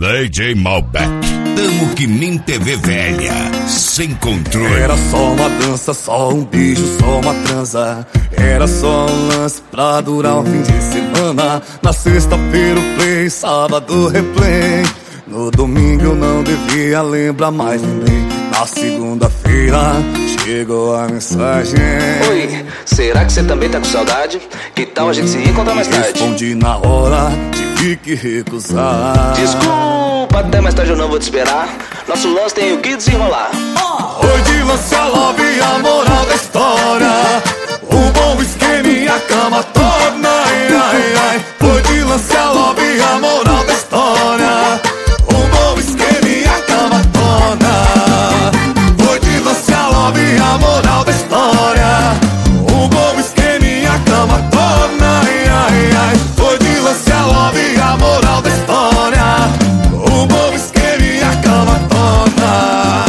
DJ Malbec. Tamo que nem TV velha, sem controle. Era só uma dança, só um beijo, só uma transa. Era só um lance pra durar um fim de semana. Na sexta-feira o play, sábado replay. No domingo eu não devia lembrar, mas lembrei. Na segunda-feira chegou a mensagem. Oi, será que você também tá com saudade? Que tal a gente se encontrar mais tarde? Respondi na hora, tive que recusar. Desculpa, até mais tarde eu não vou te esperar. Nosso lance tem o que desenrolar. Oi de lance, a love e a moral da história. Um bom esquema e a cama torna. Ai, ai, ai. Oi de lance, a love e a moral da história. Um bom esquema e a cama torna. Oi de lance, a love e a moral da história. Um bom esquema e a cama torna. Ai, ai, ai. Oi de lance, a love e a moral da história. Um bom esquema e a cama torna.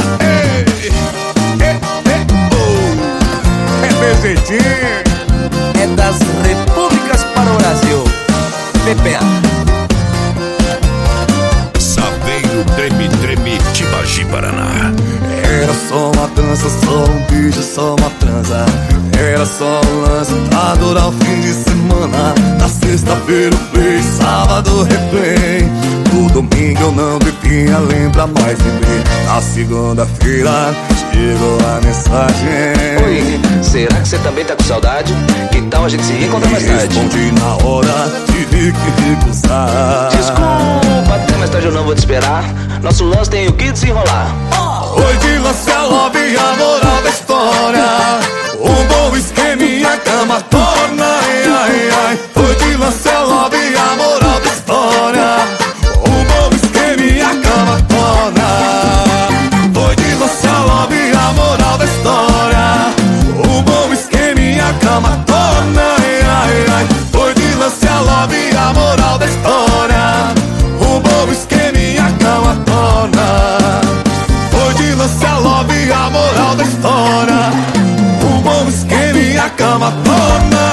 É das repúblicas para o Brasil. PPA. Saveiro, treme, treme, Tibagi, Paraná. Era só uma dança, só um beijo, só uma transa. Era só um lance pra durar o fim de semana. Na sexta-feira o play, sábado replay. No domingo eu não devia lembrar, mais lembrei. Na segunda-feira chegou a mensagem. Oi, será que você também tá com saudade? Que tal a gente se encontrar mais tarde? Respondi na hora, tive que recusar. Desculpa, até mais tarde eu não vou te esperar. Nosso lance tem o que desenrolar. Oi de lance, a love e a moral da história. Um bom esquema e a cama torna. Ai, ai, ai. Oi de lance, a love e a moral da história. Um bom esquema e a cama torna. Oi de lance, a love e a moral da história. Um bom esquema e a cama torna. Ai, ai, ai. Oi de lance, a love e a moral da história. Um bom esquema e a cama torna. Oi de lance, a love e a moral da história. Um bom esquema e a cama torna.